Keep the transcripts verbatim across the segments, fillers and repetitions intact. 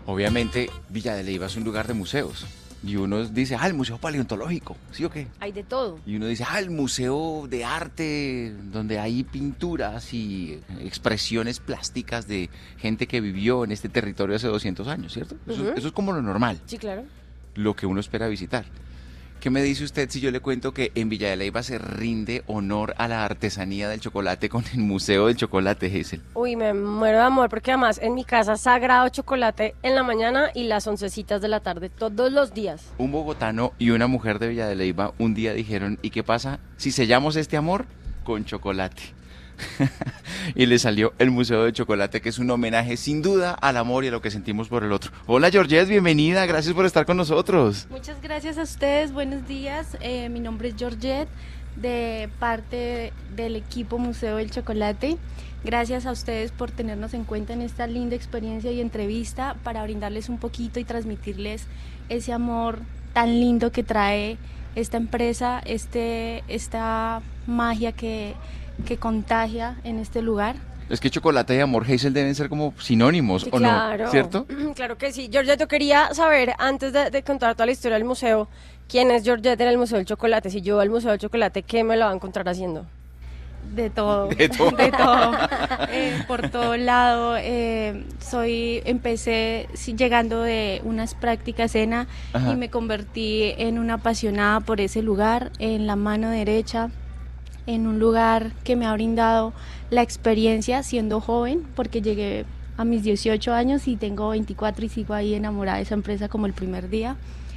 Obviamente, Villa de Leyva es un lugar de museos. Y uno dice, ah, el Museo Paleontológico, ¿sí o qué? Hay de todo. Y uno dice, ah, el Museo de Arte, donde hay pinturas y expresiones plásticas de gente que vivió en este territorio hace doscientos años, ¿cierto? Eso, Ujú. eso es como lo normal, Sí, claro. lo que uno espera visitar. ¿Qué me dice usted si yo le cuento que en Villa de Leyva se rinde honor a la artesanía del chocolate con el Museo del Chocolate, Gesell? Uy, me muero de amor porque además en mi casa sagrado chocolate en la mañana y las oncecitas de la tarde, todos los días. Un bogotano y una mujer de Villa de Leyva un día dijeron, ¿y qué pasa si sellamos este amor con chocolate? Y le salió el Museo del Chocolate, que es un homenaje sin duda al amor y a lo que sentimos por el otro. Hola Georgette, bienvenida, gracias por estar con nosotros. Muchas gracias a ustedes, buenos días. Eh, mi nombre es Georgette, de parte del equipo Museo del Chocolate. Gracias a ustedes por tenernos en cuenta en esta linda experiencia y entrevista para brindarles un poquito y transmitirles ese amor tan lindo que trae esta empresa, este, esta magia que, que contagia en este lugar. Es que chocolate y amor, Gesell, deben ser como sinónimos, Sí, ¿o claro. no? ¿Cierto? Claro que sí. Georgette, yo quería saber, antes de, de contar toda la historia del museo, quién es Georgette en el Museo del Chocolate. Si yo voy al Museo del Chocolate, ¿qué me lo va a encontrar haciendo? De todo, De todo. de todo, eh, por todo lado. Eh, soy, empecé sí, llegando de unas prácticas ENA Ajá. y me convertí en una apasionada por ese lugar, en la mano derecha, en un lugar que me ha brindado la experiencia siendo joven, porque llegué a mis dieciocho años y tengo veinticuatro y sigo ahí enamorada de esa empresa como el primer día.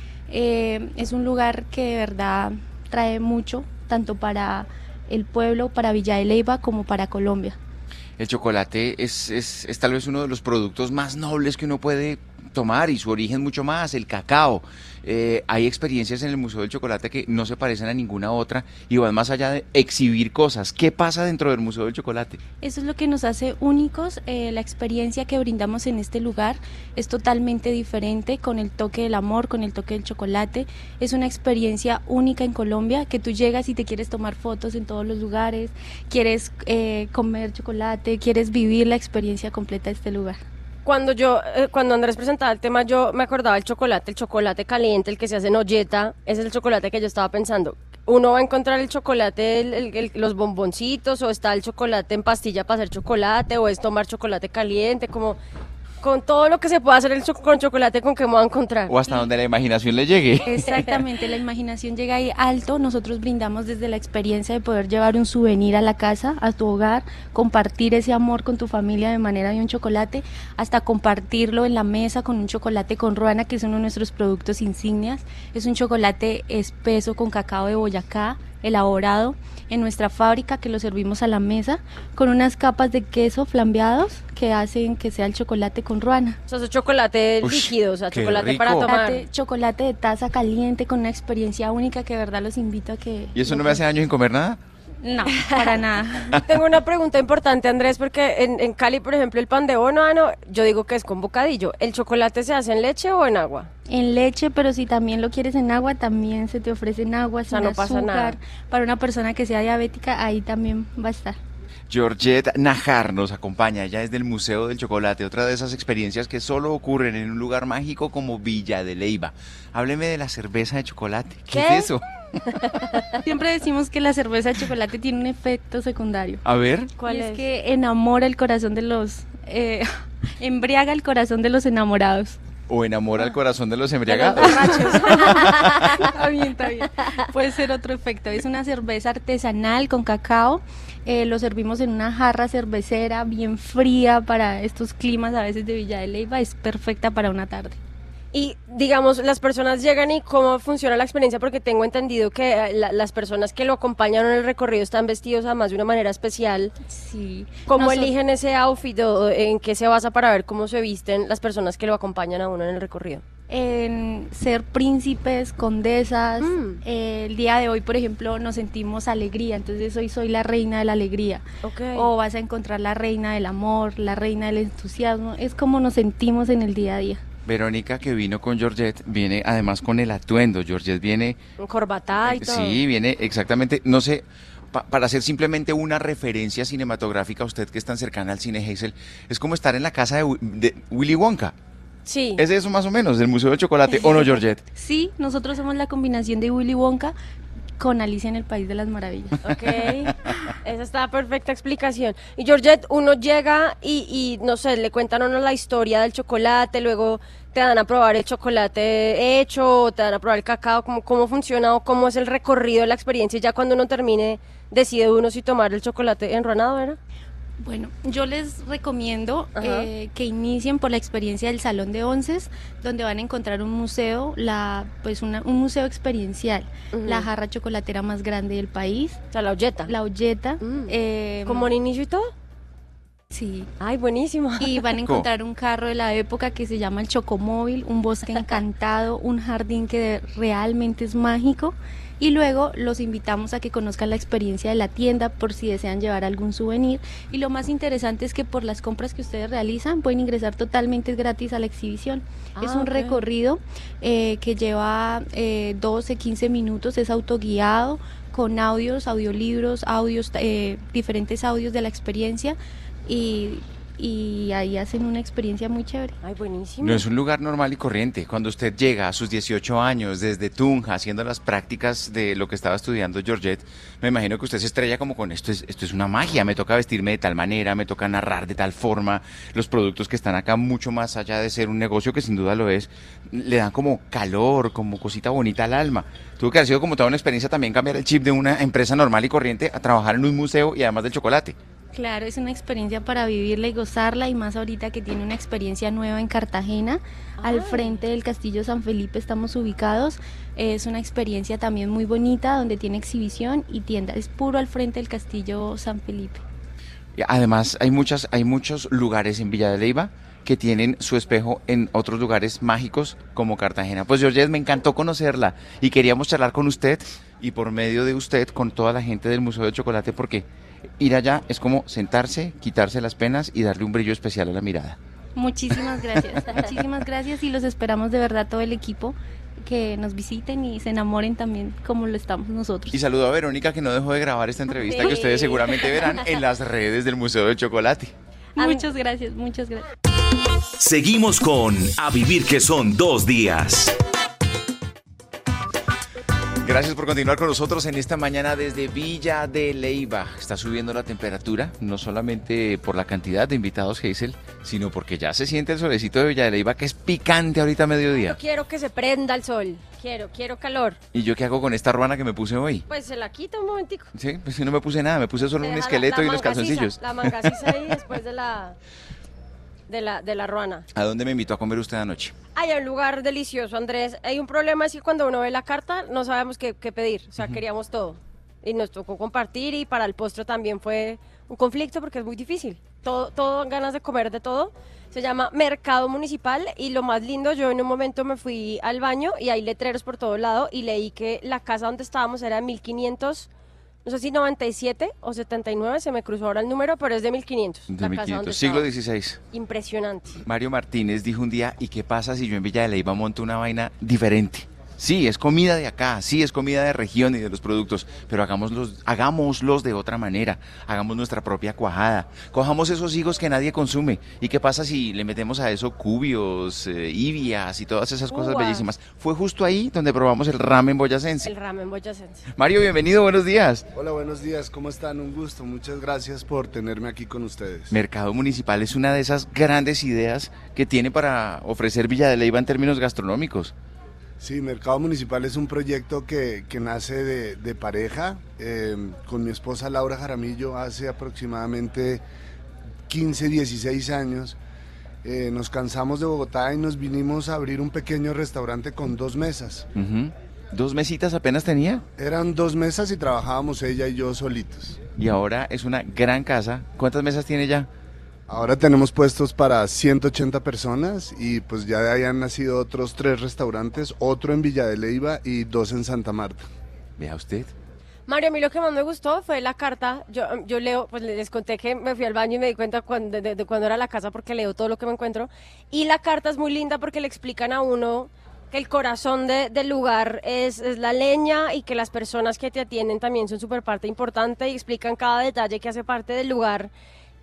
Eh, es un lugar que de verdad trae mucho, tanto para el pueblo, para Villa de Leyva, como para Colombia. El chocolate es, es, es tal vez uno de los productos más nobles que uno puede tomar y su origen mucho más, el cacao. Eh, hay experiencias en el Museo del Chocolate que no se parecen a ninguna otra y van más allá de exhibir cosas. ¿Qué pasa dentro del Museo del Chocolate? Eso es lo que nos hace únicos. Eh, la experiencia que brindamos en este lugar es totalmente diferente, con el toque del amor, con el toque del chocolate. Es una experiencia única en Colombia, que tú llegas y te quieres tomar fotos en todos los lugares, quieres eh, comer chocolate, quieres vivir la experiencia completa de este lugar. Cuando yo, eh, cuando Andrés presentaba el tema, yo me acordaba del chocolate, el chocolate caliente, el que se hace en olleta, ese es el chocolate que yo estaba pensando. ¿Uno va a encontrar el chocolate, el- el- el- los bomboncitos, o está el chocolate en pastilla para hacer chocolate, o es tomar chocolate caliente, como con todo lo que se puede hacer el cho- con chocolate, ¿con qué me voy a encontrar? O hasta donde la imaginación le llegue. Exactamente, la imaginación llega ahí alto. Nosotros brindamos desde la experiencia de poder llevar un souvenir a la casa, a tu hogar, compartir ese amor con tu familia de manera de un chocolate, hasta compartirlo en la mesa con un chocolate con ruana, que es uno de nuestros productos insignias. Es un chocolate espeso con cacao de Boyacá, elaborado en nuestra fábrica, que lo servimos a la mesa con unas capas de queso flambeados que hacen que sea el chocolate con ruana. O sea, es chocolate Ush, líquido, o sea, qué chocolate rico. para tomar. Chocolate, chocolate de taza caliente con una experiencia única que de verdad los invito a que... ¿Y eso no me hace daño sin comer nada? No, para nada. Tengo una pregunta importante, Andrés, porque en, en Cali, por ejemplo, el pan de bono, ah, no, yo digo que es con bocadillo. ¿El chocolate se hace en leche o en agua? En leche, pero si también lo quieres en agua, también se te ofrecen agua sea, sin no pasa azúcar. nada. Para una persona que sea diabética, ahí también va a estar. Georgette Najar nos acompaña, ella es del Museo del Chocolate, otra de esas experiencias que solo ocurren en un lugar mágico como Villa de Leyva. Hábleme de la cerveza de chocolate, ¿qué, ¿Qué? es eso? Siempre decimos que la cerveza de chocolate tiene un efecto secundario. A ver, ¿Cuál y es, es? que enamora el corazón de los... Eh, embriaga el corazón de los enamorados. o enamora el corazón de los De los embriagados. borrachos. Está bien, está bien. Puede ser otro efecto. Es una cerveza artesanal con cacao. Eh, lo servimos en una jarra cervecera bien fría para estos climas a veces de Villa de Leyva. Es perfecta para una tarde. Y digamos, las personas llegan y cómo funciona la experiencia, porque tengo entendido que eh, la- las personas que lo acompañan en el recorrido están vestidos además de una manera especial. Sí. ¿Cómo Nosot- eligen ese outfit o en qué se basa para ver cómo se visten las personas que lo acompañan a uno en el recorrido? En ser príncipes, condesas. Mm. Eh, el día de hoy, por ejemplo, nos sentimos alegría, entonces hoy soy la reina de la alegría. Ok. O vas a encontrar la reina del amor, la reina del entusiasmo. Es como nos sentimos en el día a día. Verónica, que vino con Georgette, viene además con el atuendo. Georgette viene, Un corbata y todo. sí, viene exactamente, no sé, pa- para hacer simplemente una referencia cinematográfica, usted que es tan cercana al cine, Hazel, es como estar en la casa de, Wi- de Willy Wonka. Sí. ¿Es eso más o menos, el Museo del Chocolate, o no, Georgette? Sí, nosotros somos la combinación de Willy Wonka con Alicia en el País de las Maravillas. Ok, esa está perfecta explicación. Y Georgette, uno llega y, y, no sé, le cuentan a uno la historia del chocolate, luego te dan a probar el chocolate hecho, te dan a probar el cacao, cómo, cómo funciona o cómo es el recorrido, la experiencia, y ya cuando uno termine, decide uno si tomar el chocolate enronado, ¿verdad? Bueno, yo les recomiendo Ajá. eh, que inicien por la experiencia del Salón de Onces, donde van a encontrar un museo, la, pues una, un museo experiencial, Ujú. la jarra chocolatera más grande del país, O sea, la olleta. la olleta. Mm. eh, ¿Como el inicio y todo? Sí. Ay, buenísimo. Y van a Rico. encontrar un carro de la época que se llama el Chocomóvil, un bosque encantado, un jardín que de- realmente es mágico. Y luego los invitamos a que conozcan la experiencia de la tienda por si desean llevar algún souvenir. Y lo más interesante es que por las compras que ustedes realizan pueden ingresar totalmente gratis a la exhibición. Ah, es un ok. recorrido eh, que lleva eh, doce, quince minutos, es autoguiado con audios, audiolibros, audios, eh, diferentes audios de la experiencia y, y ahí hacen una experiencia muy chévere. Ay, buenísimo. No es un lugar normal y corriente. Cuando usted llega a sus dieciocho años desde Tunja haciendo las prácticas de lo que estaba estudiando Georgette, me imagino que usted se estrella como con esto es, esto es una magia, me toca vestirme de tal manera, me toca narrar de tal forma, los productos que están acá mucho más allá de ser un negocio que sin duda lo es, le dan como calor, como cosita bonita al alma. Tuvo que haber sido como toda una experiencia también cambiar el chip de una empresa normal y corriente a trabajar en un museo y además del chocolate. Claro, es una experiencia para vivirla y gozarla, y más ahorita que tiene una experiencia nueva en Cartagena, al Ah. frente del Castillo San Felipe estamos ubicados. Es una experiencia también muy bonita donde tiene exhibición y tienda, es puro al frente del Castillo San Felipe. Y además hay muchas, hay muchos lugares en Villa de Leyva que tienen su espejo en otros lugares mágicos como Cartagena. Pues Georgette, me encantó conocerla y queríamos charlar con usted y por medio de usted con toda la gente del Museo del Chocolate, porque ir allá es como sentarse, quitarse las penas y darle un brillo especial a la mirada. Muchísimas gracias, muchísimas gracias, y los esperamos de verdad todo el equipo que nos visiten y se enamoren también como lo estamos nosotros. Y saludo a Verónica, que no dejó de grabar esta entrevista Sí. que ustedes seguramente verán en las redes del Museo del Chocolate. Muchas gracias, muchas gracias. Seguimos con A Vivir que son dos días. Gracias por continuar con nosotros en esta mañana desde Villa de Leyva. Está subiendo la temperatura, no solamente por la cantidad de invitados, Hazel, sino porque ya se siente el solecito de Villa de Leyva, que es picante ahorita a mediodía. Yo quiero que se prenda el sol. Quiero, quiero calor. ¿Y yo qué hago con esta ruana que me puse hoy? Pues se la quita un momentico. Sí, pues si no me puse nada, me puse solo Se un deja esqueleto la- y la los manga sisa, calzoncillos. La manga sisa ahí después de la, de la, de la ruana. ¿A dónde me invitó a comer usted anoche? Hay un lugar delicioso, Andrés. Hay un problema, es que cuando uno ve la carta no sabemos qué, qué pedir. O sea, queríamos todo. Y nos tocó compartir, y para el postre también fue un conflicto porque es muy difícil. Todo, todo dan ganas de comer de todo. Se llama Mercado Municipal, y lo más lindo, yo en un momento me fui al baño y hay letreros por todo lado y leí que la casa donde estábamos era de mil quinientos, no sé si noventa y siete o setenta y nueve, se me cruzó ahora el número, pero es de mil quinientos. De la casa donde mil quinientos, siglo estaba. dieciséis. Impresionante. Mario Martínez dijo un día, ¿y qué pasa si yo en Villa de Leyva monto una vaina diferente? Sí, es comida de acá, sí, es comida de región y de los productos, pero hagámoslos, hagámoslos de otra manera, hagamos nuestra propia cuajada, cojamos esos higos que nadie consume. ¿Y qué pasa si le metemos a eso cubios, eh, ibias y todas esas cosas Uvas. bellísimas? Fue justo ahí donde probamos el ramen boyacense. El ramen boyacense. Mario, bienvenido, buenos días. Hola, buenos días, ¿cómo están? Un gusto, muchas gracias por tenerme aquí con ustedes. Mercado Municipal es una de esas grandes ideas que tiene para ofrecer Villa de Leyva en términos gastronómicos. Sí, Mercado Municipal es un proyecto que, que nace de, de pareja, eh, con mi esposa Laura Jaramillo hace aproximadamente quince, dieciséis años. Eh, nos cansamos de Bogotá y nos vinimos a abrir un pequeño restaurante con dos mesas. Ujú. ¿Dos mesitas apenas tenía? Eran dos mesas y trabajábamos ella y yo solitos. Y ahora es una gran casa. ¿Cuántas mesas tiene ya? Ahora tenemos puestos para ciento ochenta personas y pues ya de ahí han nacido otros tres restaurantes, otro en Villa de Leyva y dos en Santa Marta. Vea usted. Mario, a mí lo que más me gustó fue la carta. Yo, yo leo, pues les conté que me fui al baño y me di cuenta cuando, de, de cuando era la casa, porque leo todo lo que me encuentro. Y la carta es muy linda porque le explican a uno que el corazón de- del lugar es, es la leña, y que las personas que te atienden también son súper parte importante, y explican cada detalle que hace parte del lugar.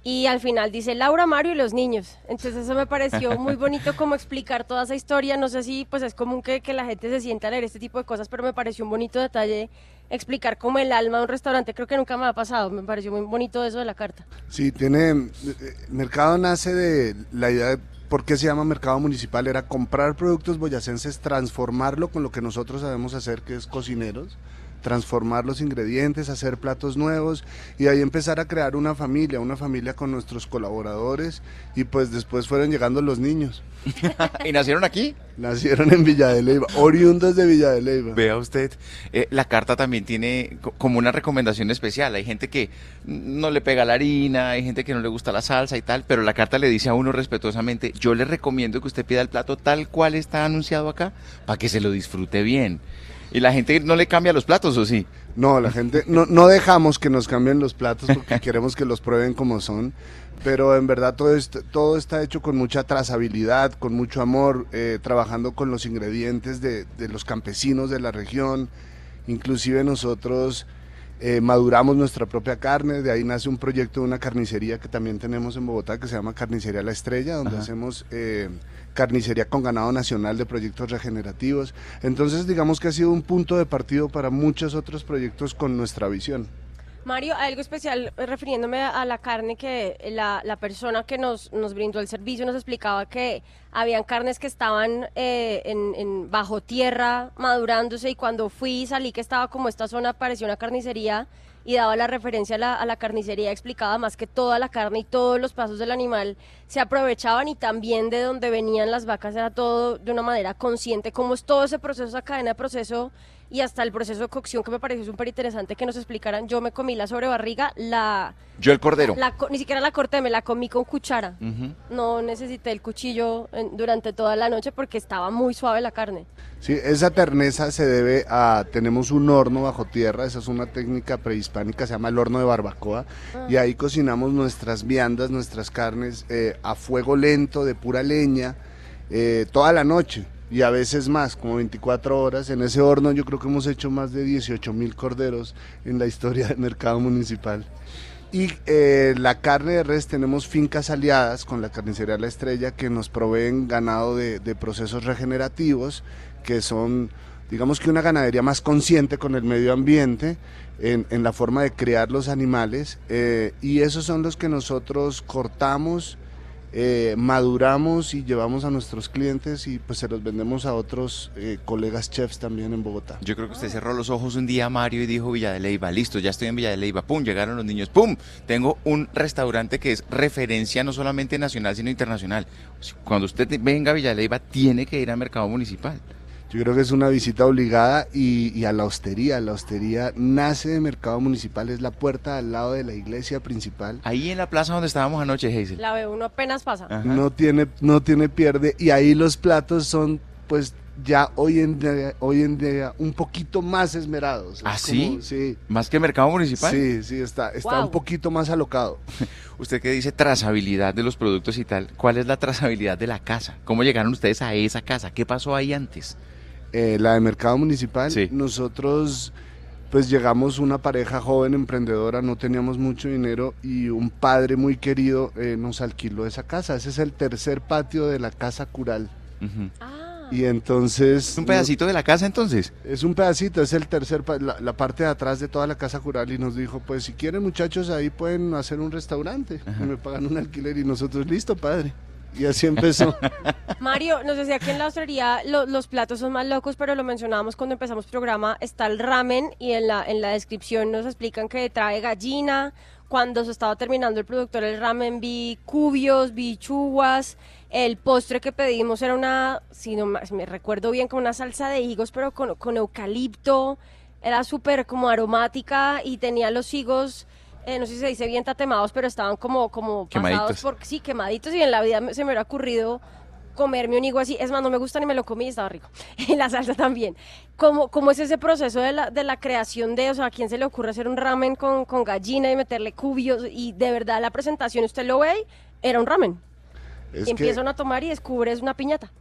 y al final dice Laura, Mario y los niños. Entonces eso me pareció muy bonito como explicar toda esa historia. No sé si pues es común que, que la gente se sienta a leer este tipo de cosas, pero me pareció un bonito detalle explicar como el alma de un restaurante. Creo que nunca me ha pasado, me pareció muy bonito eso de la carta. Sí, tiene, eh, Mercado nace de la idea de por qué se llama Mercado Municipal, era comprar productos boyacenses, transformarlo con lo que nosotros sabemos hacer, que es cocineros, transformar los ingredientes, hacer platos nuevos y ahí empezar a crear una familia, una familia con nuestros colaboradores y pues después fueron llegando los niños. ¿Y nacieron aquí? Nacieron en Villa de Leyva, oriundos de Villa de Leyva. Vea usted, eh, la carta también tiene co- como una recomendación especial. Hay gente que no le pega la harina, hay gente que no le gusta la salsa y tal, pero la carta le dice a uno respetuosamente, yo le recomiendo que usted pida el plato tal cual está anunciado acá, para que se lo disfrute bien. ¿Y la gente no le cambia los platos o sí? No, la gente, no, no dejamos que nos cambien los platos porque queremos que los prueben como son, pero en verdad todo, esto, todo está hecho con mucha trazabilidad, con mucho amor, eh, trabajando con los ingredientes de, de los campesinos de la región, inclusive nosotros eh, maduramos nuestra propia carne, de ahí nace un proyecto de una carnicería que también tenemos en Bogotá que se llama Carnicería La Estrella, donde Ajá. hacemos eh, carnicería con ganado nacional de proyectos regenerativos. Entonces digamos que ha sido un punto de partido para muchos otros proyectos con nuestra visión. Mario, algo especial eh, refiriéndome a la carne que la, la persona que nos, nos brindó el servicio nos explicaba que habían carnes que estaban eh, en, en bajo tierra madurándose y cuando fui y salí que estaba como esta zona parecía una carnicería y daba la referencia a la, a la carnicería, explicaba más que toda la carne y todos los pasos del animal se aprovechaban y también de donde venían las vacas era todo de una manera consciente, cómo es todo ese proceso, esa cadena de proceso y hasta el proceso de cocción que me pareció súper interesante que nos explicaran. Yo me comí la sobrebarriga, la, Yo el cordero. la co- ni siquiera la corté, me la comí con cuchara. Ujú. No necesité el cuchillo en- durante toda la noche porque estaba muy suave la carne. Sí, esa terneza se debe a, tenemos un horno bajo tierra, esa es una técnica prehispánica, se llama el horno de barbacoa, y ahí cocinamos nuestras viandas, nuestras carnes eh, a fuego lento, de pura leña, eh, toda la noche, y a veces más, como veinticuatro horas. En ese horno yo creo que hemos hecho más de dieciocho mil corderos en la historia del mercado municipal. Y eh, la carne de res, tenemos fincas aliadas con la carnicería La Estrella que nos proveen ganado de, de procesos regenerativos, que son, digamos que una ganadería más consciente con el medio ambiente, en, en la forma de criar los animales, eh, y esos son los que nosotros cortamos, eh, maduramos y llevamos a nuestros clientes y pues se los vendemos a otros eh, colegas chefs también en Bogotá. Yo creo que usted cerró los ojos un día, Mario, y dijo Villa de Leyva, listo, ya estoy en Villa de Leyva, pum, llegaron los niños, pum, tengo un restaurante que es referencia no solamente nacional, sino internacional. Cuando usted venga a Villa de Leyva, tiene que ir al mercado municipal. Yo creo que es una visita obligada y, y a la hostería. La hostería nace de Mercado Municipal, es la puerta al lado de la iglesia principal. Ahí en la plaza donde estábamos anoche, Hazel. La veo, uno apenas pasa. Ajá. No tiene, no tiene pierde y ahí los platos son pues ya hoy en día, hoy en día un poquito más esmerados. Es ¿Ah, sí? como- sí. ¿Más que mercado municipal? Sí, sí, está, está Wow. un poquito más alocado. Usted que dice trazabilidad de los productos y tal, ¿cuál es la trazabilidad de la casa? ¿Cómo llegaron ustedes a esa casa? ¿Qué pasó ahí antes? Eh, la de Mercado Municipal, Sí. nosotros pues llegamos una pareja joven emprendedora, no teníamos mucho dinero y un padre muy querido eh, nos alquiló esa casa. Ese es el tercer patio de la casa cural. Ujú. Ah, Y entonces... ¿Es un pedacito de la casa entonces? Es un pedacito, es el tercer, pa- la, la parte de atrás de toda la casa cural y nos dijo, pues si quieren muchachos ahí pueden hacer un restaurante y me pagan un alquiler y nosotros, listo padre. Y así empezó. Mario, nos decía que en la hostelería lo- los platos son más locos, pero lo mencionábamos cuando empezamos programa, está el ramen y en la, en la descripción nos explican que trae gallina. Cuando se estaba terminando el productor del ramen vi cubios, vi chuguas, el postre que pedimos era una, si no ma- si me recuerdo bien, como una salsa de higos, pero con, con eucalipto, era súper como aromática y tenía los higos... Eh, no sé si se dice bien tatemados, pero estaban como, como pasados Quemaditos. por, sí, quemaditos y en la vida me- se me hubiera ocurrido comerme un higo así, es más, no me gusta ni me lo comí y estaba rico, y la salsa también. ¿Cómo, cómo es ese proceso de la, de la creación de, o sea, a quién se le ocurre hacer un ramen con, con gallina y meterle cubios y de verdad la presentación, usted lo ve, era un ramen, Es y que empiezan a tomar y descubres una piñata.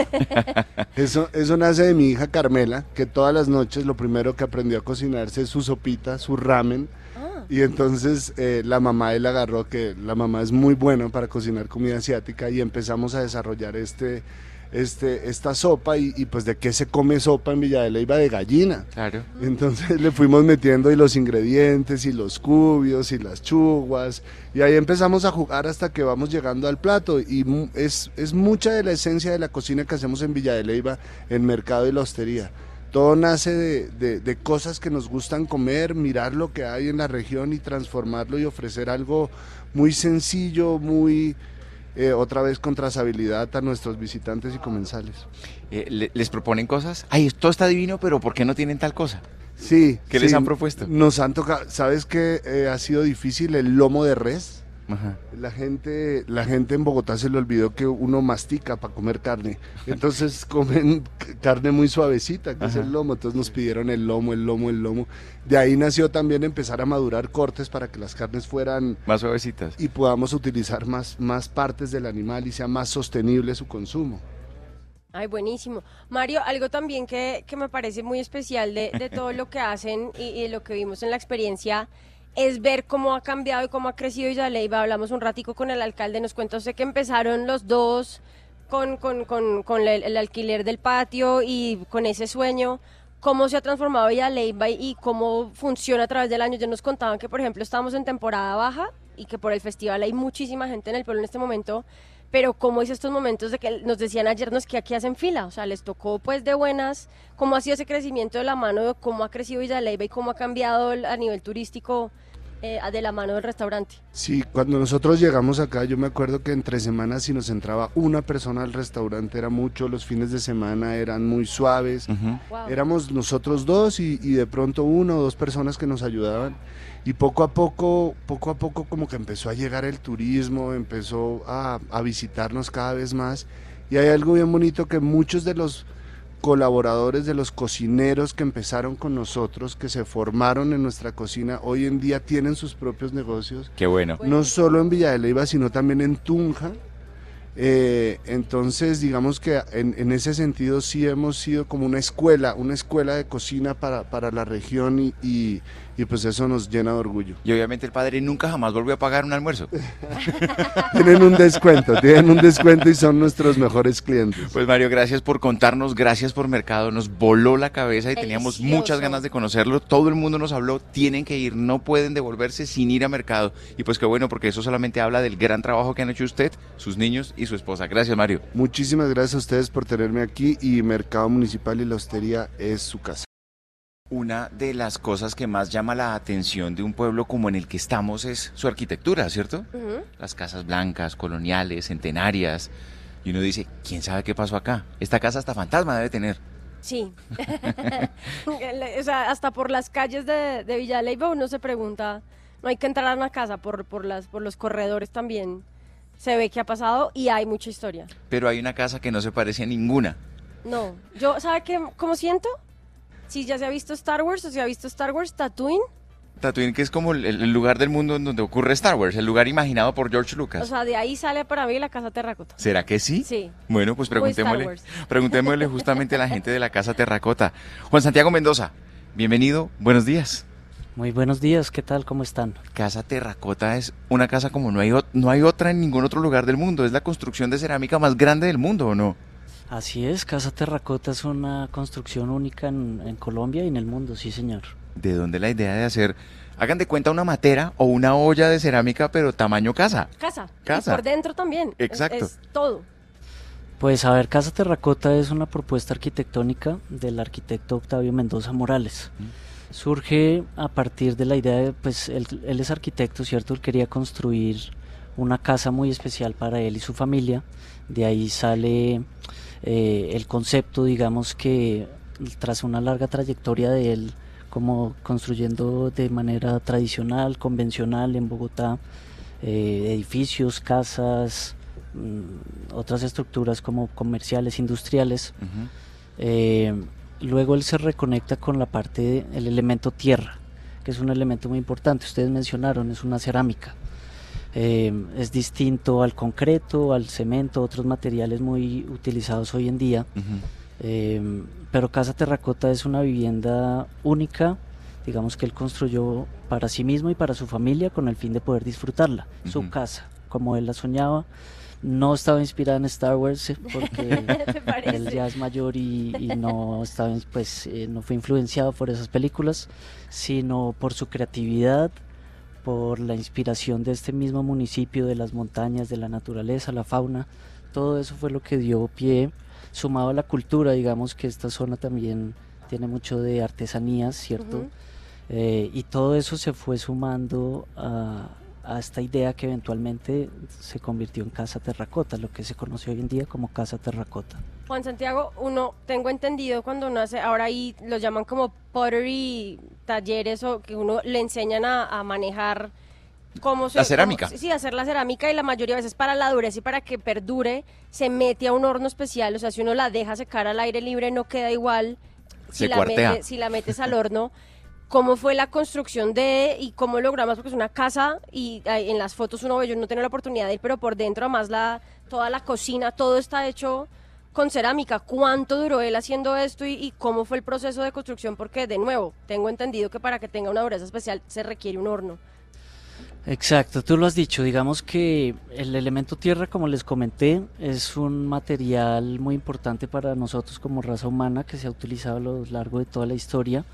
eso, eso nace de mi hija Carmela, que todas las noches lo primero que aprendió a cocinarse es su sopita, su ramen. Ah. Y entonces eh, la mamá él agarró, que la mamá es muy buena para cocinar comida asiática, y empezamos a desarrollar este, este, esta sopa, y, y pues de qué se come sopa en Villa de Leyva, de gallina. Claro. Entonces le fuimos metiendo y los ingredientes y los cubios y las chuguas, y ahí empezamos a jugar hasta que vamos llegando al plato, y mu- es, es mucha de la esencia de la cocina que hacemos en Villa de Leyva, el mercado y la hostería. Todo nace de, de, de cosas que nos gustan comer, mirar lo que hay en la región y transformarlo y ofrecer algo muy sencillo, muy, eh, otra vez con trazabilidad a nuestros visitantes y comensales. Eh, le- ¿Les proponen cosas? Ay, esto está divino, pero ¿por qué no tienen tal cosa? Sí. ¿Qué sí, les han propuesto? Nos han tocado, ¿sabes qué eh, ha sido difícil? El lomo de res. Ajá. La gente, la gente en Bogotá se le olvidó que uno mastica para comer carne, entonces comen c- carne muy suavecita, que es Ajá. el lomo, entonces nos pidieron el lomo, el lomo, el lomo. De ahí nació también empezar a madurar cortes para que las carnes fueran Más suavecitas. y podamos utilizar más, más partes del animal y sea más sostenible su consumo. Ay, buenísimo. Mario, algo también que, que me parece muy especial de, de todo lo que hacen y, y lo que vimos en la experiencia es ver cómo ha cambiado y cómo ha crecido Villa de Leyva. Hablamos un ratico con el alcalde, nos cuenta usted que empezaron los dos con, con, con, con el, el alquiler del patio y con ese sueño. ¿Cómo se ha transformado Villa de Leyva y, y cómo funciona a través del año? Ya nos contaban que, por ejemplo, estamos en temporada baja y que por el festival hay muchísima gente en el pueblo en este momento, pero cómo es estos momentos de que nos decían ayer, no es que aquí hacen fila, o sea, les tocó pues de buenas, cómo ha sido ese crecimiento de la mano, de cómo ha crecido Villa de Leyva y cómo ha cambiado el- a nivel turístico eh, de la mano del restaurante. Sí, cuando nosotros llegamos acá, yo me acuerdo que entre semanas si nos entraba una persona al restaurante era mucho, los fines de semana eran muy suaves. Ujú. Wow. Éramos nosotros dos y, y de pronto una o dos personas que nos ayudaban, y poco a poco, poco a poco como que empezó a llegar el turismo, empezó a, a visitarnos cada vez más, y hay algo bien bonito que muchos de los colaboradores, de los cocineros que empezaron con nosotros, que se formaron en nuestra cocina, hoy en día tienen sus propios negocios, Qué bueno. no solo en Villa de Leyva, sino también en Tunja. Eh, entonces, digamos que en, en ese sentido sí hemos sido como una escuela, una escuela de cocina para, para la región, y, y, y pues eso nos llena de orgullo. Y obviamente el padre nunca jamás volvió a pagar un almuerzo. Tienen un descuento, tienen un descuento y son nuestros mejores clientes. Pues Mario, gracias por contarnos, gracias por Mercado, nos voló la cabeza y teníamos Delicioso. muchas ganas de conocerlo, todo el mundo nos habló, tienen que ir, no pueden devolverse sin ir a Mercado, y pues qué bueno, porque eso solamente habla del gran trabajo que han hecho usted, sus niños y su esposa. Gracias, Mario. Muchísimas gracias a ustedes por tenerme aquí, y Mercado Municipal y la Hostería es su casa. Una de las cosas que más llama la atención de un pueblo como en el que estamos es su arquitectura, ¿cierto? Ujú. Las casas blancas, coloniales, centenarias, y uno dice, ¿quién sabe qué pasó acá? Esta casa hasta fantasma debe tener. Sí. O sea, hasta por las calles de, de Villa de Leyva uno se pregunta, no hay que entrar a una casa, por, por, las, por los corredores también se ve que ha pasado y hay mucha historia. Pero hay una casa que no se parece a ninguna. No, yo, ¿sabe qué, cómo siento? Si ya se ha visto Star Wars o se ha visto Star Wars, Tatooine, Tatooine, que es como el, el lugar del mundo en donde ocurre Star Wars, el lugar imaginado por George Lucas. o sea, de ahí sale para mí la Casa Terracota. ¿Será que sí? Sí. Bueno, pues Muy Star preguntémosle, Wars. preguntémosle justamente a la gente de la Casa Terracota. Juan Santiago Mendoza, bienvenido, buenos días. Muy buenos días, ¿qué tal? ¿Cómo están? Casa Terracota es una casa como no hay, ot- no hay otra en ningún otro lugar del mundo. Es la construcción de cerámica más grande del mundo, ¿o no? Así es, Casa Terracota es una construcción única en, en Colombia y en el mundo, sí señor. ¿De dónde la idea de hacer, hagan de cuenta, una matera o una olla de cerámica, pero tamaño casa? Casa. Casa. Y por dentro también. Es- Exacto. Es, todo. Pues a ver, Casa Terracota es una propuesta arquitectónica del arquitecto Octavio Mendoza Morales. Surge a partir de la idea de, pues él, él es arquitecto, ¿cierto? Él quería construir una casa muy especial para él y su familia. De ahí sale eh, el concepto, digamos que tras una larga trayectoria de él como construyendo de manera tradicional, convencional en Bogotá, eh, edificios, casas, mm, otras estructuras como comerciales, industriales. Ujú. Eh, luego él se reconecta con la parte del elemento tierra, que es un elemento muy importante. Ustedes mencionaron, es una cerámica. Eh, es distinto al concreto, al cemento, otros materiales muy utilizados hoy en día. Ujú. Eh, pero Casa Terracota es una vivienda única digamos que él construyó para sí mismo y para su familia con el fin de poder disfrutarla, Ujú. su casa, como él la soñaba. No estaba inspirada en Star Wars eh, porque ¿Te parece? él ya es mayor y, y no estaba, in- pues, eh, no fue influenciado por esas películas, sino por su creatividad, por la inspiración de este mismo municipio, de las montañas, de la naturaleza, la fauna. Todo eso fue lo que dio pie, sumado a la cultura, digamos que esta zona también tiene mucho de artesanías, ¿cierto? Ujú. Eh, y todo eso se fue sumando a, a esta idea que eventualmente se convirtió en Casa Terracota, lo que se conoce hoy en día como Casa Terracota. Juan Santiago, uno, tengo entendido cuando uno hace, ahora ahí lo llaman como pottery talleres o que uno le enseñan a, a manejar cómo se... La cerámica. cómo- sí, hacer la cerámica y la mayoría de veces para la dureza y para que perdure se mete a un horno especial, o sea, si uno la deja secar al aire libre no queda igual. Se si la cuartea. mete- si la metes al horno. ¿Cómo fue la construcción de y cómo logramos? Porque es una casa y eh, en las fotos uno ve, yo no tengo la oportunidad de ir, pero por dentro además la, toda la cocina, todo está hecho con cerámica. ¿Cuánto duró él haciendo esto y, y cómo fue el proceso de construcción? Porque de nuevo, tengo entendido que para que tenga una dureza especial se requiere un horno. Exacto, tú lo has dicho, digamos que el elemento tierra, como les comenté, es un material muy importante para nosotros como raza humana que se ha utilizado a lo largo de toda la historia,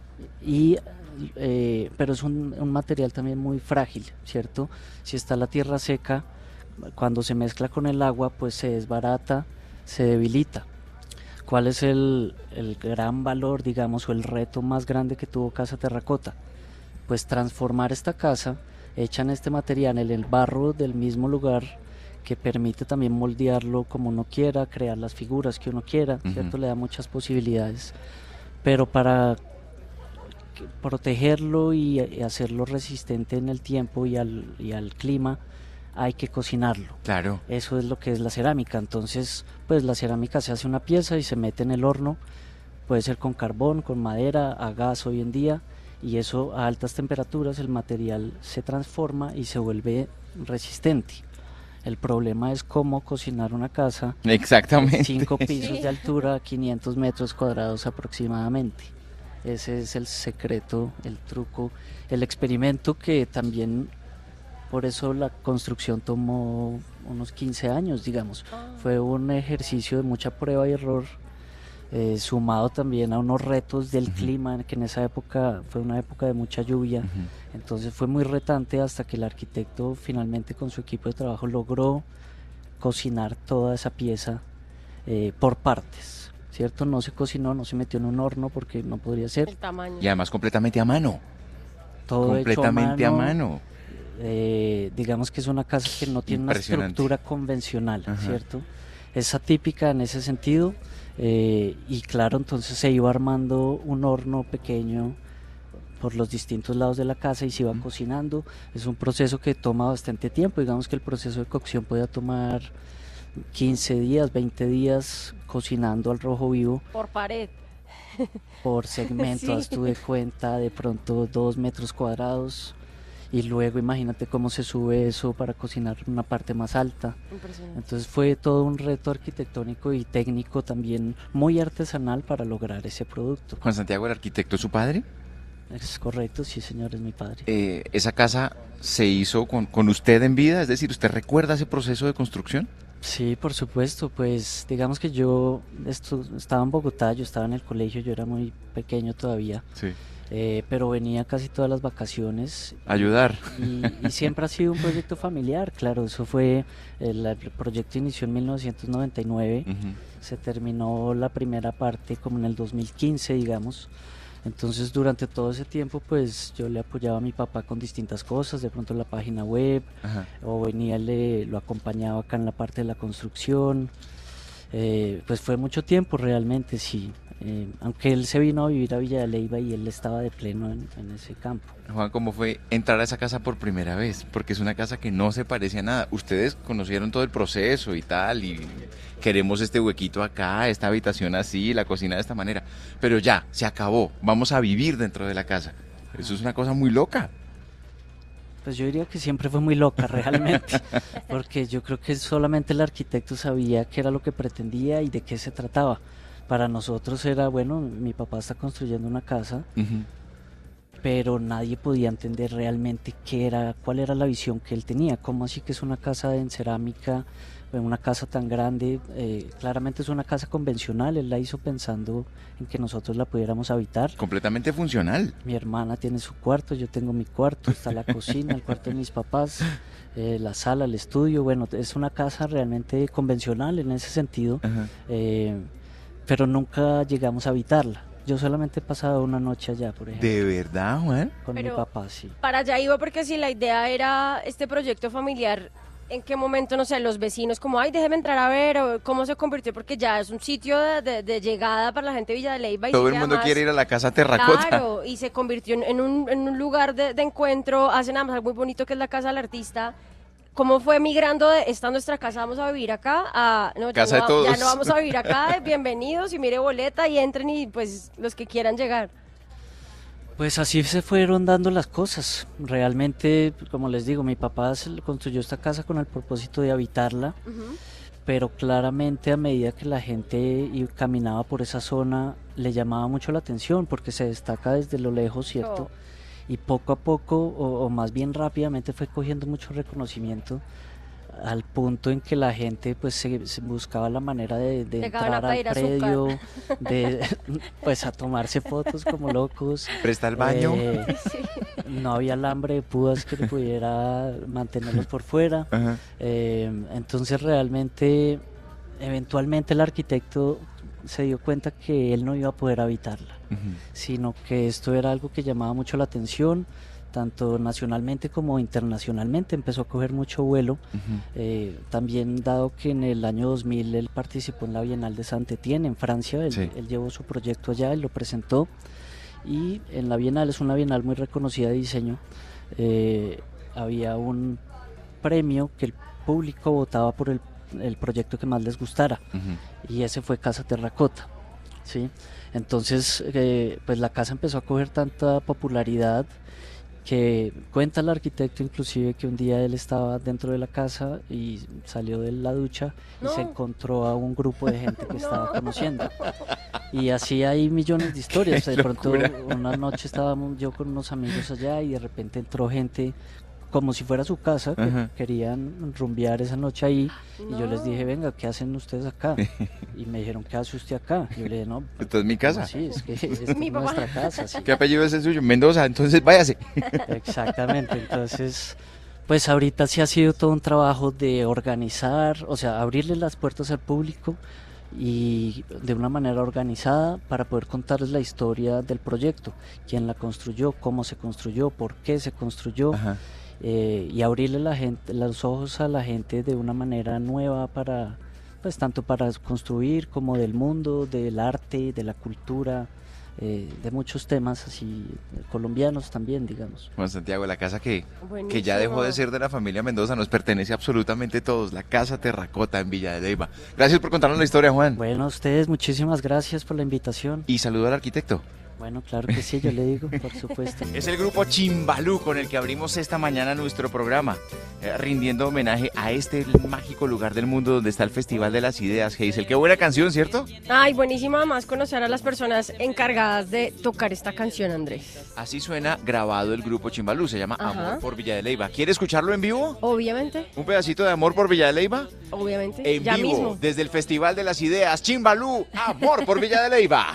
y, eh, pero es un, un material también muy frágil, ¿cierto? Si está la tierra seca, cuando se mezcla con el agua, pues se desbarata, se debilita. ¿Cuál es el, el gran valor, digamos, o el reto más grande que tuvo Casa Terracota? Pues transformar esta casa, echan este material en el barro del mismo lugar, que permite también moldearlo como uno quiera, crear las figuras que uno quiera, Ujú. ¿cierto? Le da muchas posibilidades, pero para que- protegerlo y, y hacerlo resistente en el tiempo y al, y al clima, hay que cocinarlo. Claro. Eso es lo que es la cerámica. Entonces, pues la cerámica se hace una pieza y se mete en el horno, puede ser con carbón, con madera, a gas hoy en día, y eso a altas temperaturas el material se transforma y se vuelve resistente. El problema es cómo cocinar una casa de Exactamente. cinco pisos Sí. de altura, quinientos metros cuadrados aproximadamente. Ese es el secreto, el truco, el experimento que también, por eso la construcción tomó unos quince años, digamos. Fue un ejercicio de mucha prueba y error, eh, sumado también a unos retos del Ujú. clima, que en esa época fue una época de mucha lluvia. Ujú. Entonces fue muy retante hasta que el arquitecto finalmente con su equipo de trabajo logró cocinar toda esa pieza eh, por partes, ¿cierto? No se cocinó, no se metió en un horno porque no podría ser. El tamaño. Y además completamente a mano. Todo hecho completamente a mano. eh, digamos que es una casa que no tiene una Impresionante. estructura convencional, Ajá. ¿cierto? Es atípica en ese sentido, eh, y claro, entonces se iba armando un horno pequeño por los distintos lados de la casa y se iba Ujú. cocinando. Es un proceso que toma bastante tiempo, digamos que el proceso de cocción puede tomar quince días, veinte días cocinando al rojo vivo Por pared. por segmento, Sí. haz tú de cuenta, de pronto dos metros cuadrados, y luego imagínate cómo se sube eso para cocinar una parte más alta. Impresionante. Entonces fue todo un reto arquitectónico y técnico también muy artesanal para lograr ese producto. Juan Santiago, el arquitecto, ¿es su padre? Es correcto, sí señor, es mi padre. Eh, ¿Esa casa se hizo con, con usted en vida? Es decir, ¿usted recuerda ese proceso de construcción? Sí, por supuesto, pues digamos que yo estu- estaba en Bogotá, yo estaba en el colegio, yo era muy pequeño todavía, Sí. eh, pero venía casi todas las vacaciones. Ayudar. Y, y siempre ha sido un proyecto familiar, claro, eso fue, el, el proyecto inició en mil novecientos noventa y nueve, Ujú. se terminó la primera parte como en el dos mil quince, digamos. Entonces durante todo ese tiempo pues yo le apoyaba a mi papá con distintas cosas, de pronto la página web, Ajá. o venía, le, lo acompañaba acá en la parte de la construcción. Eh, pues fue mucho tiempo realmente, sí. Eh, aunque él se vino a vivir a Villa de Leyva y él estaba de pleno en, en ese campo. Juan, ¿cómo fue entrar a esa casa por primera vez? Porque es una casa que no se parece a nada. Ustedes conocieron todo el proceso y tal, y queremos este huequito acá, esta habitación así, la cocina de esta manera. Pero ya, se acabó. Vamos a vivir dentro de la casa. Eso es una cosa muy loca. Pues yo diría que siempre fue muy loca realmente, porque yo creo que solamente el arquitecto sabía qué era lo que pretendía y de qué se trataba. Para nosotros era, bueno, mi papá está construyendo una casa, Ujú. pero nadie podía entender realmente qué era, cuál era la visión que él tenía. ¿Cómo así que es una casa en cerámica, en una casa tan grande? Eh, claramente es una casa convencional, él la hizo pensando en que nosotros la pudiéramos habitar. Completamente funcional. Mi hermana tiene su cuarto, yo tengo mi cuarto, está la cocina, el cuarto de mis papás, eh, la sala, el estudio. Bueno, es una casa realmente convencional en ese sentido, eh, pero nunca llegamos a habitarla. Yo solamente he pasado una noche allá, por ejemplo. ¿De verdad, Juan? Con Pero- mi papá, sí. Para allá iba porque si la idea era este proyecto familiar, ¿en qué momento, no sé, los vecinos como, ay, déjeme entrar a ver, o cómo se convirtió? Porque ya es un sitio de, de- de llegada para la gente de Villa de Leyva. Y Todo sí el que mundo además- quiere ir a la casa terracota. Claro, y se convirtió en, en un, en un lugar de, de encuentro, hacen además algo muy bonito que es la casa del artista. ¿Cómo fue migrando de esta nuestra casa, vamos a vivir acá, a no, ya Casa no, de todos. ya no vamos a vivir acá, bienvenidos y mire boleta y entren y pues los que quieran llegar? Pues así se fueron dando las cosas. Realmente, como les digo, mi papá se construyó esta casa con el propósito de habitarla, pero claramente a medida que la gente i- caminaba por esa zona le llamaba mucho la atención porque se destaca desde lo lejos, ¿cierto? Oh. Y poco a poco, o, o más bien rápidamente, fue cogiendo mucho reconocimiento al punto en que la gente pues se, se buscaba la manera de, de Llegaban a entrar al pedir predio, de pues a tomarse fotos como locos. Presta el baño. Eh, no había alambre de púas que pudiera mantenerlos por fuera. Ajá. Eh, entonces realmente, eventualmente el arquitecto se dio cuenta que él no iba a poder habitarla, Ujú. sino que esto era algo que llamaba mucho la atención, tanto nacionalmente como internacionalmente. Empezó a coger mucho vuelo. Ujú. Eh, también dado que en el año dos mil él participó en la Bienal de Saint-Étienne en Francia, él, Sí. él llevó su proyecto allá, él lo presentó, y en la Bienal, es una Bienal muy reconocida de diseño, eh, había un premio que el público votaba por el, el proyecto que más les gustara, Ujú. y ese fue Casa Terracota, ¿sí? Entonces, eh, pues la casa empezó a coger tanta popularidad que cuenta el arquitecto inclusive que un día él estaba dentro de la casa y salió de la ducha y se No. encontró a un grupo de gente que No. estaba conociendo. Y así hay millones de historias. Qué De pronto locura. una noche estábamos yo con unos amigos allá y de repente entró gente como si fuera su casa, que Ajá. querían rumbear esa noche ahí, y yo les No. dije, venga, ¿qué hacen ustedes acá? Y me dijeron, ¿qué hace usted acá? Y yo le dije, no, Esta es mi casa. sí, es que esta Mi es papá. nuestra casa, sí. ¿Qué apellido es el suyo? Mendoza, entonces váyase. Exactamente, entonces, pues ahorita sí ha sido todo un trabajo de organizar, o sea, abrirle las puertas al público y de una manera organizada para poder contarles la historia del proyecto, quién la construyó, cómo se construyó, por qué se construyó, Ajá. eh, y abrirle la gente, los ojos a la gente de una manera nueva para, pues tanto para construir como del mundo, del arte, de la cultura, eh, de muchos temas así eh, colombianos también, digamos. Juan Santiago, la casa que, que Buenísimo. ya dejó de ser de la familia Mendoza, nos pertenece absolutamente a todos. La casa Terracota en Villa de Leyva. Gracias por contarnos la historia, Juan. Bueno, a ustedes muchísimas gracias por la invitación. Y saludo al arquitecto. Bueno, claro que sí, yo le digo, por supuesto. Es el grupo Chimbalú con el que abrimos esta mañana nuestro programa, eh, rindiendo homenaje a este mágico lugar del mundo donde está el Festival de las Ideas. Hazel, qué buena canción, ¿cierto? Ay, buenísimo además conocer a las personas encargadas de tocar esta canción, Andrés. Así suena grabado el grupo Chimbalú, se llama Ajá. Amor por Villa de Leyva. ¿Quiere escucharlo en vivo? Obviamente, ¿Un pedacito de Amor por Villa de Leyva? obviamente. En ya vivo, mismo. desde el Festival de las Ideas, Chimbalú, Amor por Villa de Leyva.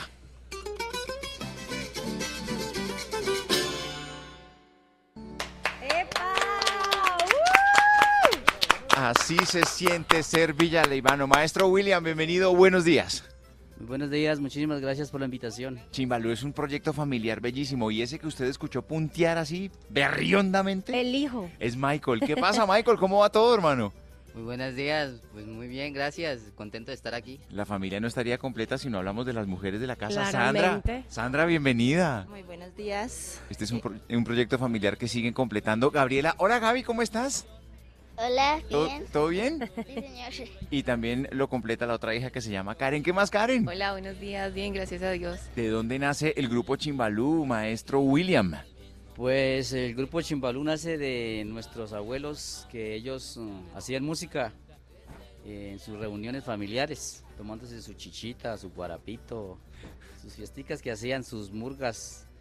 ¡Epa! ¡Uh! Así se siente ser villaleivano. Maestro William, bienvenido, buenos días. Muy buenos días, muchísimas gracias por la invitación. Chimbalú es un proyecto familiar bellísimo y ese que usted escuchó puntear así berriondamente El hijo. es Michael. ¿Qué pasa, Michael? ¿Cómo va todo, hermano? Muy buenos días, pues muy bien, gracias, contento de estar aquí. La familia no estaría completa si no hablamos de las mujeres de la casa. Claramente. Sandra, Sandra, bienvenida. Muy buenos días. Este es un, pro- un proyecto familiar que siguen completando. Gabriela, hola Gaby, ¿cómo estás? Hola, ¿Todo, bien. todo bien? Sí, señor. Y también lo completa la otra hija que se llama Karen. ¿Qué más, Karen? Hola, buenos días. Bien, gracias a Dios. ¿De dónde nace el grupo Chimbalú, maestro William? Pues el grupo Chimbalú nace de nuestros abuelos, que ellos uh, hacían música eh, en sus reuniones familiares, tomándose su chichita, su guarapito, sus fiesticas que hacían, sus murgas.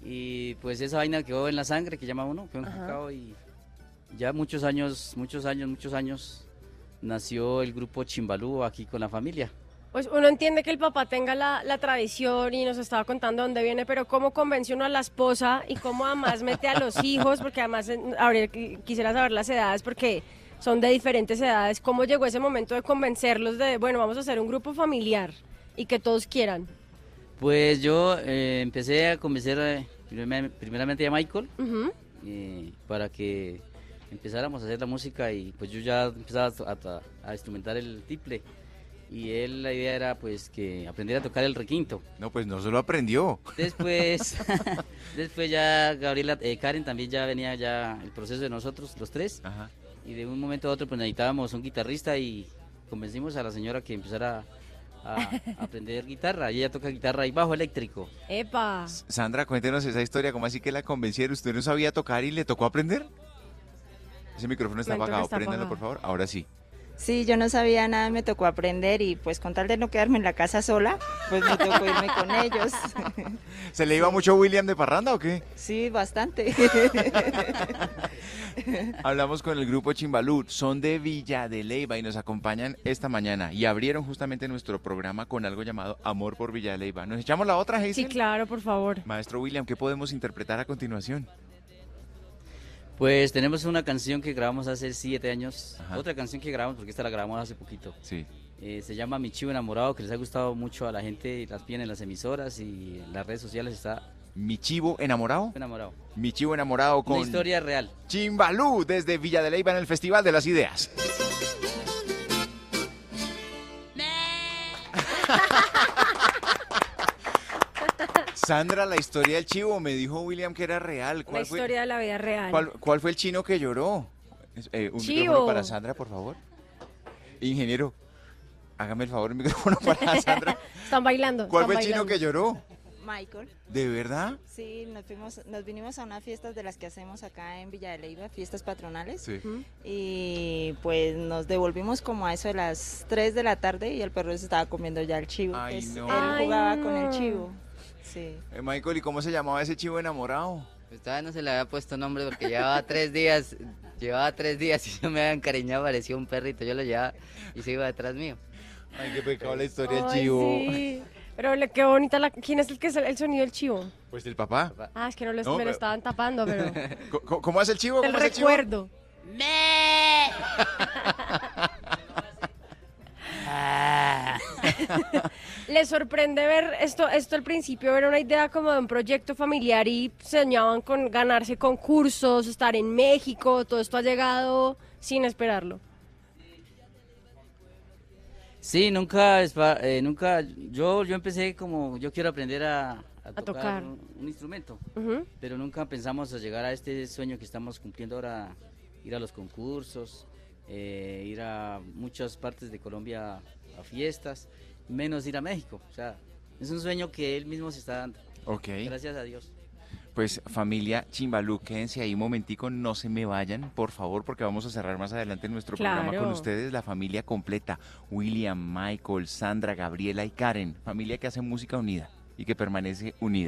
Y pues esa vaina quedó en la sangre, que llama uno, quedó enfocado y ya muchos años, muchos años, muchos años nació el grupo Chimbalú aquí con la familia. Pues uno entiende que el papá tenga la, la tradición y nos estaba contando dónde viene, pero cómo convence uno a la esposa y cómo además mete a los hijos, porque además eh, ahora quisiera saber las edades porque son de diferentes edades. ¿Cómo llegó ese momento de convencerlos de, bueno, vamos a hacer un grupo familiar y que todos quieran? Pues yo eh, empecé a convencer eh, primer- primeramente a Michael Ujú. eh, para que empezáramos a hacer la música y pues yo ya empezaba a, a- a instrumentar el tiple. Y él, la idea era pues que aprendiera a tocar el requinto. No, pues no solo aprendió. Después, después ya Gabriela, eh, Karen también ya venía ya el proceso de nosotros, los tres. Ajá. Y de un momento a otro pues necesitábamos un guitarrista y convencimos a la señora que empezara a, a aprender guitarra. Y ella toca guitarra y bajo eléctrico. ¡Epa! Sandra, cuéntenos esa historia, ¿cómo así que la convencieron? ¿Usted no sabía tocar y le tocó aprender? Ese micrófono está Cuento que apagado, está préndalo apagado. por favor. Ahora sí. Sí, yo no sabía nada, me tocó aprender y pues con tal de no quedarme en la casa sola, pues me tocó irme con ellos. ¿Se le iba mucho William de parranda o qué? Sí, bastante. Hablamos con el grupo Chimbalú, son de Villa de Leyva y nos acompañan esta mañana y abrieron justamente nuestro programa con algo llamado Amor por Villa de Leyva. ¿Nos echamos la otra, Hazel? Sí, claro, por favor. Maestro William, ¿qué podemos interpretar a continuación? Pues tenemos una canción que grabamos hace siete años. Ajá. Otra canción que grabamos, porque esta la grabamos hace poquito. Sí. Eh, se llama Mi Chivo Enamorado, que les ha gustado mucho a la gente y las piden en las emisoras y en las redes sociales. Está ¿Mi chivo enamorado? enamorado. Mi chivo enamorado con Una historia real. Chimbalú desde Villa de Leyva en el Festival de las Ideas. Sandra, la historia del chivo, me dijo William que era real. La ¿Cuál fue, historia de la vida real. cuál, cuál fue el chino que lloró? Eh, un Chivo. micrófono para Sandra, por favor. Ingeniero, hágame el favor, un micrófono para Sandra. Están bailando. ¿Cuál están fue el chino bailando. que lloró? Michael, ¿De verdad? sí, nos fuimos, nos vinimos a unas fiestas de las que hacemos acá en Villa de Leyva, fiestas patronales. Sí. Ujú. Y pues nos devolvimos como a eso de las tres de la tarde y el perro se estaba comiendo ya el chivo. Ay, pues, no. Él Ay, jugaba no. con el chivo. Sí. Eh, Michael, ¿y cómo se llamaba ese chivo enamorado? Pues todavía no se le había puesto nombre porque llevaba tres días, llevaba tres días y yo me había encariñado, parecía un perrito, yo lo llevaba y se iba detrás mío. Ay, qué pecado la historia del Ay, chivo. sí. Pero le quedó bonita la... ¿Quién es el que es el, el sonido del chivo? Pues del papá. Ah, es que no, les, No, me lo pero- estaban tapando, pero... Co- co- ¿Cómo hace el chivo? el ¿Cómo hace el chivo? recuerdo. ¿Les sorprende ver esto, esto al principio? Era una idea como de un proyecto familiar y soñaban con ganarse concursos, estar en México, todo esto ha llegado sin esperarlo. Sí, nunca, espa- eh, nunca, yo, yo empecé como, yo quiero aprender a, a tocar, tocar. Un, un instrumento, Ujú. pero nunca pensamos a llegar a este sueño que estamos cumpliendo ahora, ir a los concursos, eh, ir a muchas partes de Colombia a fiestas, menos ir a México. O sea, es un sueño que él mismo se está dando, Ok. gracias a Dios. Pues familia Chimbalú, quédense ahí un momentico, no se me vayan, por favor, porque vamos a cerrar más adelante nuestro programa Claro. con ustedes, la familia completa, William, Michael, Sandra, Gabriela y Karen, familia que hace música unida y que permanece unida.